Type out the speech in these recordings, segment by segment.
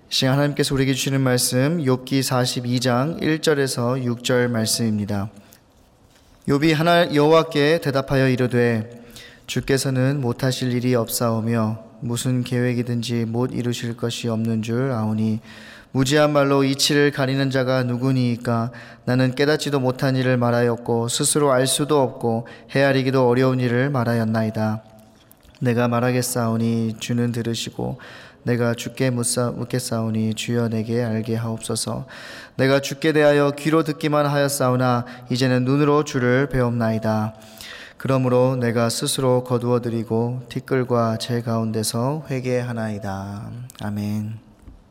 이 시간 하나님께서 우리에게 주시는 말씀 욥기 42장 1절에서 6절 말씀입니다. 욥이 여호와께 대답하여 이르되 주께서는 못하실 일이 없사오며 무슨 계획이든지 못 이루실 것이 없는 줄 아오니 무지한 말로 이치를 가리는 자가 누구니이까. 나는 깨닫지도 못한 일을 말하였고 스스로 알 수도 없고 헤아리기도 어려운 일을 말하였나이다. 내가 말하겠사오니 주는 들으시고 내가 주께 묻겠사오니 주여 내게 알게 하옵소서. 내가 주께 대하여 귀로 듣기만 하였사오나 이제는 눈으로 주를 배옵나이다. 그러므로 내가 스스로 거두어드리고 티끌과 제 가운데서 회개하나이다. 아멘.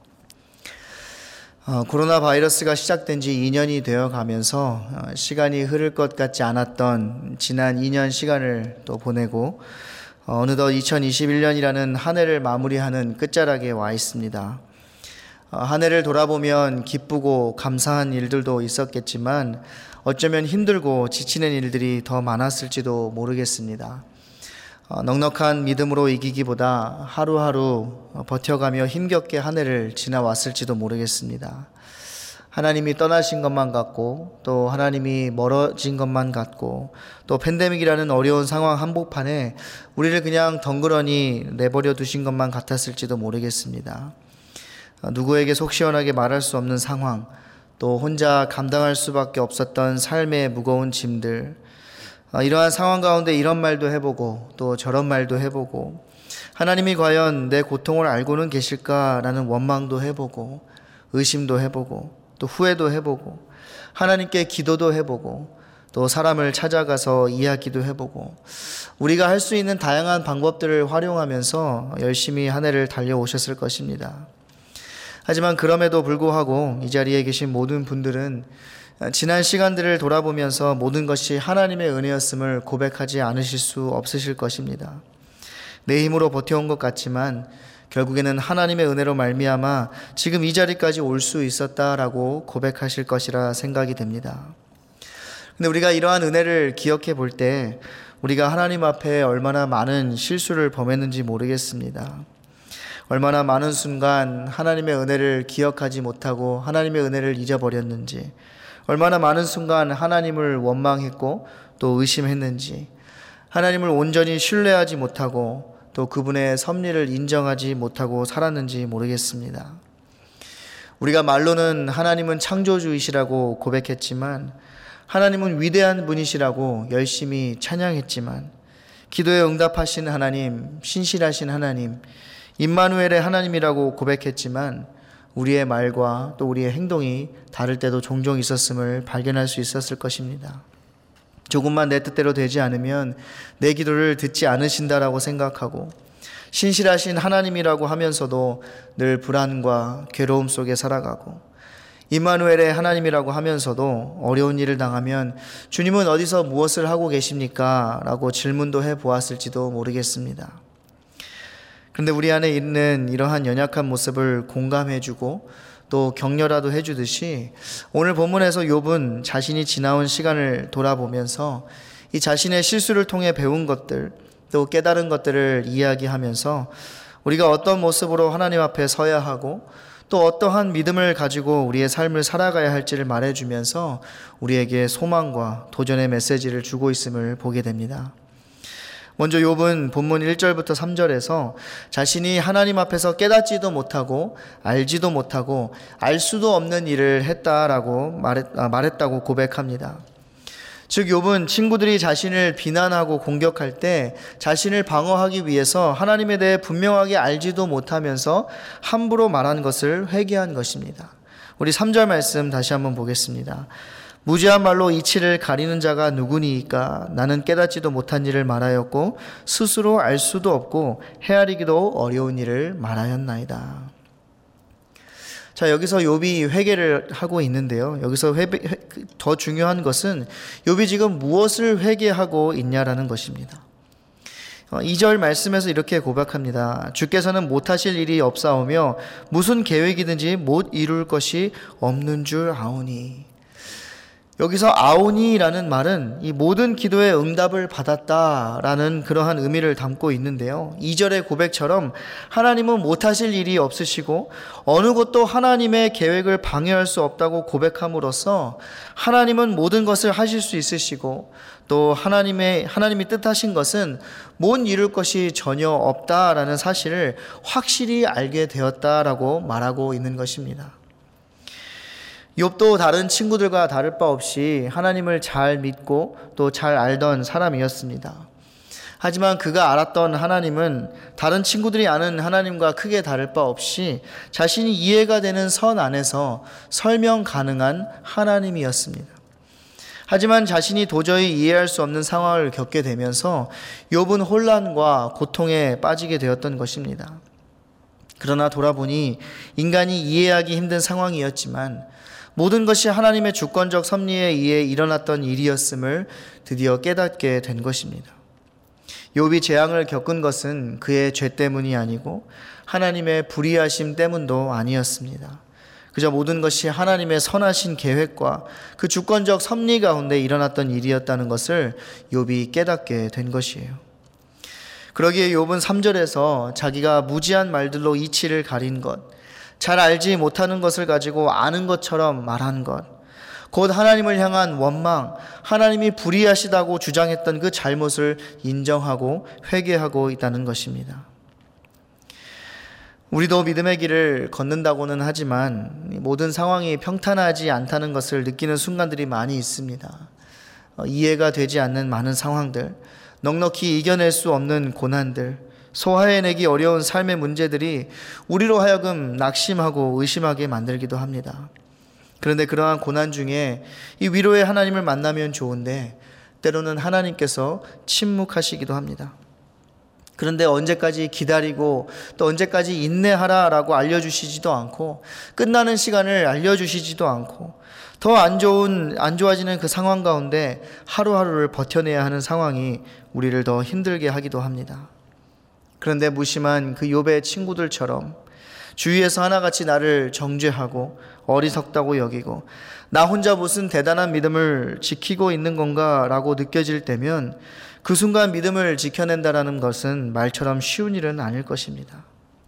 코로나 바이러스가 시작된 지 2년이 되어 가면서 시간이 흐를 것 같지 않았던 지난 2년 시간을 또 보내고 어느덧 2021년이라는 한 해를 마무리하는 끝자락에 와 있습니다. 한 해를 돌아보면 기쁘고 감사한 일들도 있었겠지만 어쩌면 힘들고 지치는 일들이 더 많았을지도 모르겠습니다. 넉넉한 믿음으로 이기기보다 하루하루 버텨가며 힘겹게 한 해를 지나왔을지도 모르겠습니다. 하나님이 떠나신 것만 같고 또 하나님이 멀어진 것만 같고 또 팬데믹이라는 어려운 상황 한복판에 우리를 그냥 덩그러니 내버려 두신 것만 같았을지도 모르겠습니다. 누구에게 속 시원하게 말할 수 없는 상황, 또 혼자 감당할 수밖에 없었던 삶의 무거운 짐들, 이러한 상황 가운데 이런 말도 해보고 또 저런 말도 해보고 하나님이 과연 내 고통을 알고는 계실까라는 원망도 해보고 의심도 해보고 또 후회도 해보고 하나님께 기도도 해보고 또 사람을 찾아가서 이야기도 해보고 우리가 할 수 있는 다양한 방법들을 활용하면서 열심히 한 해를 달려오셨을 것입니다. 하지만 그럼에도 불구하고 이 자리에 계신 모든 분들은 지난 시간들을 돌아보면서 모든 것이 하나님의 은혜였음을 고백하지 않으실 수 없으실 것입니다. 내 힘으로 버텨온 것 같지만 결국에는 하나님의 은혜로 말미암아 지금 이 자리까지 올 수 있었다라고 고백하실 것이라 생각이 됩니다. 근데 우리가 이러한 은혜를 기억해 볼 때 우리가 하나님 앞에 얼마나 많은 실수를 범했는지 모르겠습니다. 얼마나 많은 순간 하나님의 은혜를 기억하지 못하고 하나님의 은혜를 잊어버렸는지, 얼마나 많은 순간 하나님을 원망했고 또 의심했는지, 하나님을 온전히 신뢰하지 못하고 또 그분의 섭리를 인정하지 못하고 살았는지 모르겠습니다. 우리가 말로는 하나님은 창조주이시라고 고백했지만 하나님은 위대한 분이시라고 열심히 찬양했지만 기도에 응답하신 하나님, 신실하신 하나님, 임마누엘의 하나님이라고 고백했지만 우리의 말과 또 우리의 행동이 다를 때도 종종 있었음을 발견할 수 있었을 것입니다. 조금만 내 뜻대로 되지 않으면 내 기도를 듣지 않으신다라고 생각하고 신실하신 하나님이라고 하면서도 늘 불안과 괴로움 속에 살아가고 임마누엘의 하나님이라고 하면서도 어려운 일을 당하면 주님은 어디서 무엇을 하고 계십니까? 라고 질문도 해보았을지도 모르겠습니다. 그런데 우리 안에 있는 이러한 연약한 모습을 공감해주고 또 격려라도 해주듯이 오늘 본문에서 욥은 자신이 지나온 시간을 돌아보면서 이 자신의 실수를 통해 배운 것들 또 깨달은 것들을 이야기하면서 우리가 어떤 모습으로 하나님 앞에 서야 하고 또 어떠한 믿음을 가지고 우리의 삶을 살아가야 할지를 말해주면서 우리에게 소망과 도전의 메시지를 주고 있음을 보게 됩니다. 먼저 욥은 본문 1절부터 3절에서 자신이 하나님 앞에서 깨닫지도 못하고 알지도 못하고 알 수도 없는 일을 했다라고 말했다고 고백합니다. 즉 욥은 친구들이 자신을 비난하고 공격할 때 자신을 방어하기 위해서 하나님에 대해 분명하게 알지도 못하면서 함부로 말한 것을 회개한 것입니다. 우리 3절 말씀 다시 한번 보겠습니다. 무지한 말로 이치를 가리는 자가 누구니이까. 나는 깨닫지도 못한 일을 말하였고 스스로 알 수도 없고 헤아리기도 어려운 일을 말하였나이다. 자, 여기서 욥이 회개를 하고 있는데요. 여기서 더 중요한 것은 욥이 지금 무엇을 회개하고 있냐라는 것입니다. 2절 말씀에서 이렇게 고백합니다. 주께서는 못하실 일이 없사오며 무슨 계획이든지 못 이룰 것이 없는 줄 아오니. 여기서 아오니라는 말은 이 모든 기도의 응답을 받았다라는 그러한 의미를 담고 있는데요. 2절의 고백처럼 하나님은 못하실 일이 없으시고 어느 것도 하나님의 계획을 방해할 수 없다고 고백함으로써 하나님은 모든 것을 하실 수 있으시고 또 하나님이 뜻하신 것은 못 이룰 것이 전혀 없다라는 사실을 확실히 알게 되었다라고 말하고 있는 것입니다. 욥도 다른 친구들과 다를 바 없이 하나님을 잘 믿고 또 잘 알던 사람이었습니다. 하지만 그가 알았던 하나님은 다른 친구들이 아는 하나님과 크게 다를 바 없이 자신이 이해가 되는 선 안에서 설명 가능한 하나님이었습니다. 하지만 자신이 도저히 이해할 수 없는 상황을 겪게 되면서 욥은 혼란과 고통에 빠지게 되었던 것입니다. 그러나 돌아보니 인간이 이해하기 힘든 상황이었지만 모든 것이 하나님의 주권적 섭리에 의해 일어났던 일이었음을 드디어 깨닫게 된 것입니다. 욥이 재앙을 겪은 것은 그의 죄 때문이 아니고 하나님의 불의하심 때문도 아니었습니다. 그저 모든 것이 하나님의 선하신 계획과 그 주권적 섭리 가운데 일어났던 일이었다는 것을 욥이 깨닫게 된 것이에요. 그러기에 욥은 3절에서 자기가 무지한 말들로 이치를 가린 것, 잘 알지 못하는 것을 가지고 아는 것처럼 말한 것, 곧 하나님을 향한 원망, 하나님이 불의하시다고 주장했던 그 잘못을 인정하고 회개하고 있다는 것입니다. 우리도 믿음의 길을 걷는다고는 하지만 모든 상황이 평탄하지 않다는 것을 느끼는 순간들이 많이 있습니다. 이해가 되지 않는 많은 상황들, 넉넉히 이겨낼 수 없는 고난들, 소화해내기 어려운 삶의 문제들이 우리로 하여금 낙심하고 의심하게 만들기도 합니다. 그런데 그러한 고난 중에 이 위로의 하나님을 만나면 좋은데 때로는 하나님께서 침묵하시기도 합니다. 그런데 언제까지 기다리고 또 언제까지 인내하라라고 알려주시지도 않고 끝나는 시간을 알려주시지도 않고 더 안 좋아지는 그 상황 가운데 하루하루를 버텨내야 하는 상황이 우리를 더 힘들게 하기도 합니다. 그런데 무심한 그 욥의 친구들처럼 주위에서 하나같이 나를 정죄하고 어리석다고 여기고 나 혼자 무슨 대단한 믿음을 지키고 있는 건가 라고 느껴질 때면 그 순간 믿음을 지켜낸다라는 것은 말처럼 쉬운 일은 아닐 것입니다.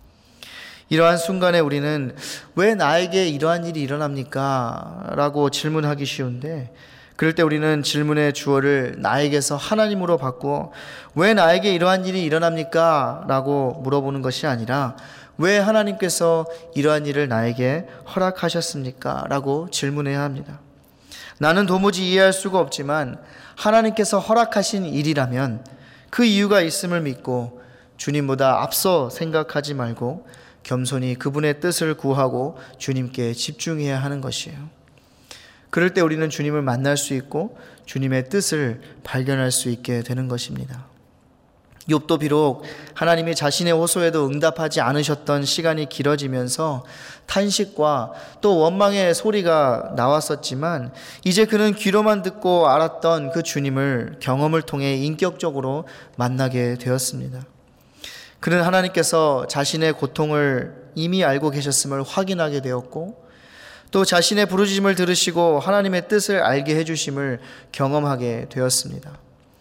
이러한 순간에 우리는 왜 나에게 이러한 일이 일어납니까? 라고 질문하기 쉬운데 그럴 때 우리는 질문의 주어를 나에게서 하나님으로 바꾸어 왜 나에게 이러한 일이 일어납니까? 라고 물어보는 것이 아니라 왜 하나님께서 이러한 일을 나에게 허락하셨습니까? 라고 질문해야 합니다. 나는 도무지 이해할 수가 없지만 하나님께서 허락하신 일이라면 그 이유가 있음을 믿고 주님보다 앞서 생각하지 말고 겸손히 그분의 뜻을 구하고 주님께 집중해야 하는 것이에요. 그럴 때 우리는 주님을 만날 수 있고 주님의 뜻을 발견할 수 있게 되는 것입니다. 욥도 비록 하나님이 자신의 호소에도 응답하지 않으셨던 시간이 길어지면서 탄식과 또 원망의 소리가 나왔었지만 이제 그는 귀로만 듣고 알았던 그 주님을 경험을 통해 인격적으로 만나게 되었습니다. 그는 하나님께서 자신의 고통을 이미 알고 계셨음을 확인하게 되었고 또 자신의 부르짖음을 들으시고 하나님의 뜻을 알게 해주심을 경험하게 되었습니다.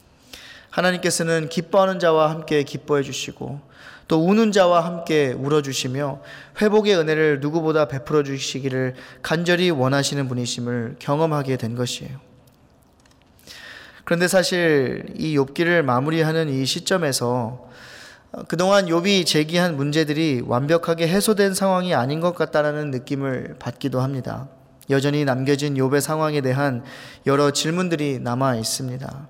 하나님께서는 기뻐하는 자와 함께 기뻐해 주시고 또 우는 자와 함께 울어주시며 회복의 은혜를 누구보다 베풀어 주시기를 간절히 원하시는 분이심을 경험하게 된 것이에요. 그런데 사실 이 욥기를 마무리하는 이 시점에서 그동안 욥이 제기한 문제들이 완벽하게 해소된 상황이 아닌 것 같다는 느낌을 받기도 합니다. 여전히 남겨진 욥의 상황에 대한 여러 질문들이 남아 있습니다.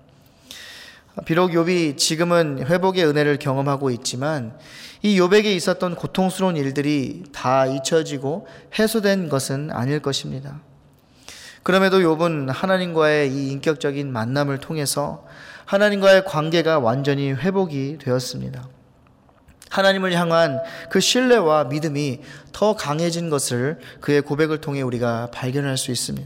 비록 욥이 지금은 회복의 은혜를 경험하고 있지만 이 욥에게 있었던 고통스러운 일들이 다 잊혀지고 해소된 것은 아닐 것입니다. 그럼에도 욥은 하나님과의 이 인격적인 만남을 통해서 하나님과의 관계가 완전히 회복이 되었습니다. 하나님을 향한 그 신뢰와 믿음이 더 강해진 것을 그의 고백을 통해 우리가 발견할 수 있습니다.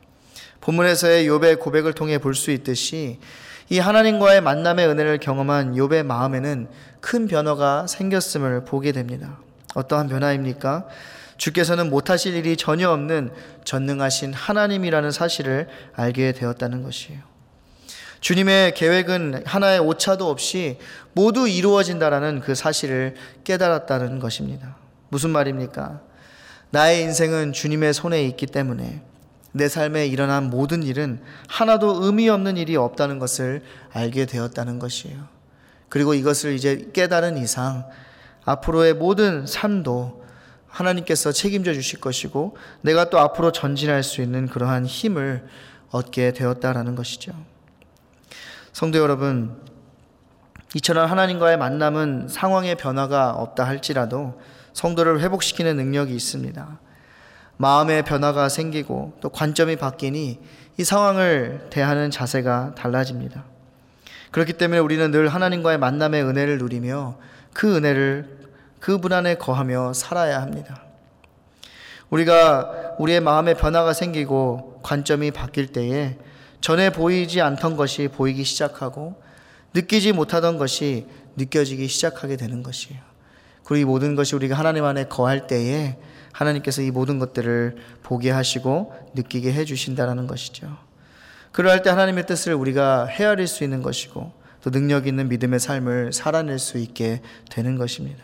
본문에서의 욥의 고백을 통해 볼 수 있듯이 이 하나님과의 만남의 은혜를 경험한 욥의 마음에는 큰 변화가 생겼음을 보게 됩니다. 어떠한 변화입니까? 주께서는 못하실 일이 전혀 없는 전능하신 하나님이라는 사실을 알게 되었다는 것이에요. 주님의 계획은 하나의 오차도 없이 모두 이루어진다라는 그 사실을 깨달았다는 것입니다. 무슨 말입니까? 나의 인생은 주님의 손에 있기 때문에 내 삶에 일어난 모든 일은 하나도 의미 없는 일이 없다는 것을 알게 되었다는 것이에요. 그리고 이것을 이제 깨달은 이상 앞으로의 모든 삶도 하나님께서 책임져 주실 것이고 내가 또 앞으로 전진할 수 있는 그러한 힘을 얻게 되었다라는 것이죠. 성도 여러분, 이처럼 하나님과의 만남은 상황의 변화가 없다 할지라도 성도를 회복시키는 능력이 있습니다. 마음의 변화가 생기고 또 관점이 바뀌니 이 상황을 대하는 자세가 달라집니다. 그렇기 때문에 우리는 늘 하나님과의 만남의 은혜를 누리며 그 은혜를 그분 안에 거하며 살아야 합니다. 우리가 우리의 마음의 변화가 생기고 관점이 바뀔 때에 전에 보이지 않던 것이 보이기 시작하고 느끼지 못하던 것이 느껴지기 시작하게 되는 것이에요. 그리고 이 모든 것이 우리가 하나님 안에 거할 때에 하나님께서 이 모든 것들을 보게 하시고 느끼게 해주신다는 것이죠. 그러할 때 하나님의 뜻을 우리가 헤아릴 수 있는 것이고 또 능력 있는 믿음의 삶을 살아낼 수 있게 되는 것입니다.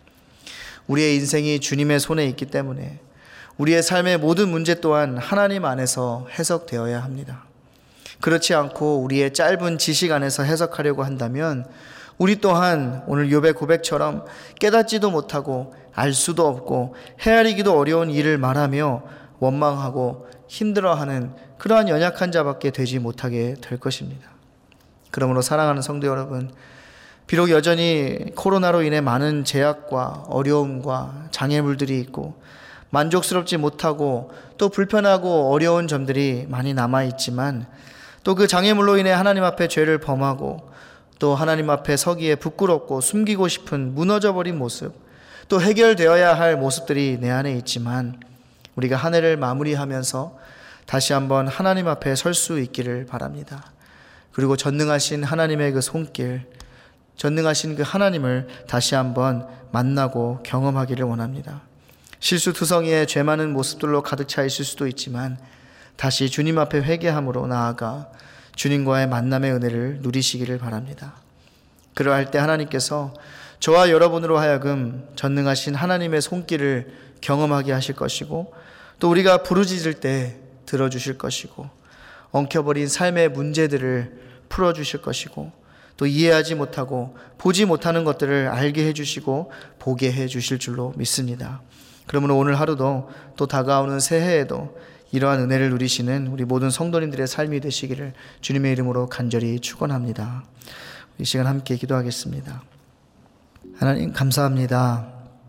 우리의 인생이 주님의 손에 있기 때문에 우리의 삶의 모든 문제 또한 하나님 안에서 해석되어야 합니다. 그렇지 않고 우리의 짧은 지식 안에서 해석하려고 한다면 우리 또한 오늘 욥의 고백처럼 깨닫지도 못하고 알 수도 없고 헤아리기도 어려운 일을 말하며 원망하고 힘들어하는 그러한 연약한 자밖에 되지 못하게 될 것입니다. 그러므로 사랑하는 성도 여러분, 비록 여전히 코로나로 인해 많은 제약과 어려움과 장애물들이 있고 만족스럽지 못하고 또 불편하고 어려운 점들이 많이 남아있지만 또 그 장애물로 인해 하나님 앞에 죄를 범하고 또 하나님 앞에 서기에 부끄럽고 숨기고 싶은 무너져버린 모습, 또 해결되어야 할 모습들이 내 안에 있지만 우리가 한 해를 마무리하면서 다시 한번 하나님 앞에 설 수 있기를 바랍니다. 그리고 전능하신 하나님의 그 손길, 전능하신 그 하나님을 다시 한번 만나고 경험하기를 원합니다. 실수투성이의 죄 많은 모습들로 가득 차 있을 수도 있지만 다시 주님 앞에 회개함으로 나아가 주님과의 만남의 은혜를 누리시기를 바랍니다. 그러할 때 하나님께서 저와 여러분으로 하여금 전능하신 하나님의 손길을 경험하게 하실 것이고 또 우리가 부르짖을 때 들어주실 것이고 엉켜버린 삶의 문제들을 풀어주실 것이고 또 이해하지 못하고 보지 못하는 것들을 알게 해주시고 보게 해주실 줄로 믿습니다. 그러므로 오늘 하루도 또 다가오는 새해에도 이러한 은혜를 누리시는 우리 모든 성도님들의 삶이 되시기를 주님의 이름으로 간절히 축원합니다. 이 시간 함께 기도하겠습니다. 하나님 감사합니다.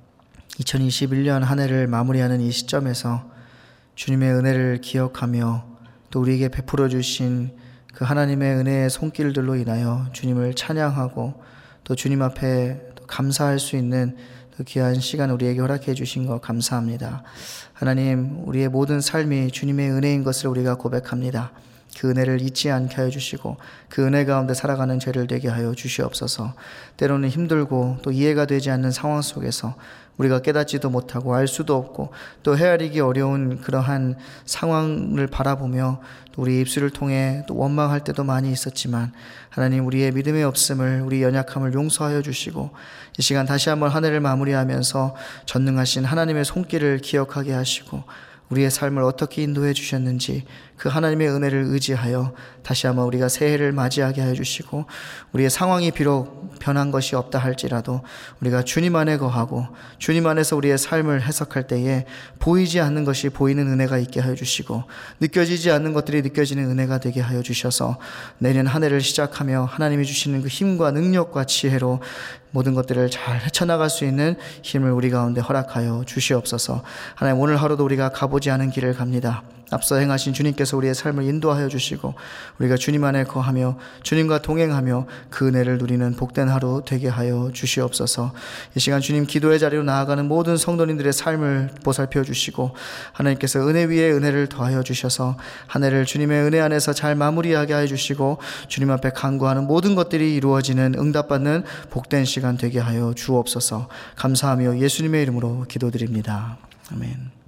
2021년 한 해를 마무리하는 이 시점에서 주님의 은혜를 기억하며 또 우리에게 베풀어 주신 그 하나님의 은혜의 손길들로 인하여 주님을 찬양하고 또 주님 앞에 감사할 수 있는 그 귀한 시간 우리에게 허락해 주신 것 감사합니다. 하나님, 우리의 모든 삶이 주님의 은혜인 것을 우리가 고백합니다. 그 은혜를 잊지 않게 하여 주시고 그 은혜 가운데 살아가는 죄를 되게 하여 주시옵소서. 때로는 힘들고 또 이해가 되지 않는 상황 속에서 우리가 깨닫지도 못하고 알 수도 없고 또 헤아리기 어려운 그러한 상황을 바라보며 또 우리 입술을 통해 또 원망할 때도 많이 있었지만 하나님, 우리의 믿음의 없음을, 우리 연약함을 용서하여 주시고 이 시간 다시 한번 한 해를 마무리하면서 전능하신 하나님의 손길을 기억하게 하시고 우리의 삶을 어떻게 인도해 주셨는지 그 하나님의 은혜를 의지하여 다시 한번 우리가 새해를 맞이하게 하여 주시고 우리의 상황이 비록 변한 것이 없다 할지라도 우리가 주님 안에 거하고 주님 안에서 우리의 삶을 해석할 때에 보이지 않는 것이 보이는 은혜가 있게 하여 주시고 느껴지지 않는 것들이 느껴지는 은혜가 되게 하여 주셔서 내년 한 해를 시작하며 하나님이 주시는 그 힘과 능력과 지혜로 모든 것들을 잘 헤쳐나갈 수 있는 힘을 우리 가운데 허락하여 주시옵소서. 하나님, 오늘 하루도 우리가 가보지 않은 길을 갑니다. 앞서 행하신 주님께서 우리의 삶을 인도하여 주시고 우리가 주님 안에 거하며 주님과 동행하며 그 은혜를 누리는 복된 하루 되게 하여 주시옵소서. 이 시간 주님 기도의 자리로 나아가는 모든 성도님들의 삶을 보살펴 주시고 하나님께서 은혜 위에 은혜를 더하여 주셔서 한 해를 주님의 은혜 안에서 잘 마무리하게 하여 주시고 주님 앞에 간구하는 모든 것들이 이루어지는 응답받는 복된 시간 되게 하여 주옵소서. 감사하며 예수님의 이름으로 기도드립니다. 아멘.